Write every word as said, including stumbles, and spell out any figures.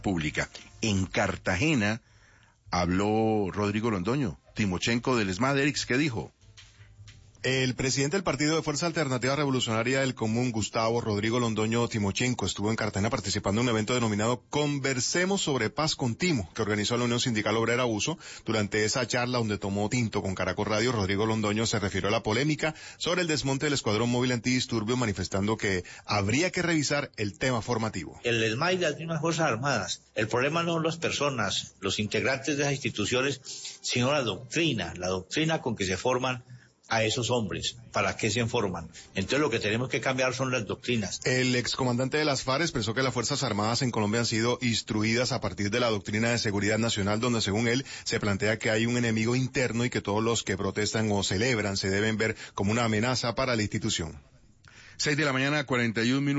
pública. En Cartagena habló Rodrigo Londoño, Timochenko del ESMAD. Erix, ¿qué dijo? El presidente del Partido de Fuerza Alternativa Revolucionaria del Común, Gustavo Rodrigo Londoño Timochenko, estuvo en Cartagena participando en un evento denominado Conversemos sobre Paz con Timo, que organizó la Unión Sindical Obrera Uso. Durante esa charla, donde tomó tinto con Caracol Radio, Rodrigo Londoño se refirió a la polémica sobre el desmonte del Escuadrón Móvil Antidisturbios, manifestando que habría que revisar el tema formativo. El ESMAD y las mismas Fuerzas Armadas, el problema no son las personas, los integrantes de esas instituciones, sino la doctrina, la doctrina con que se forman a esos hombres, ¿para qué se forman? Entonces lo que tenemos que cambiar son las doctrinas. El excomandante de las FARC expresó que las Fuerzas Armadas en Colombia han sido instruidas a partir de la doctrina de seguridad nacional, donde según él se plantea que hay un enemigo interno y que todos los que protestan o celebran se deben ver como una amenaza para la institución. Seis de la mañana, cuarenta y un minutos.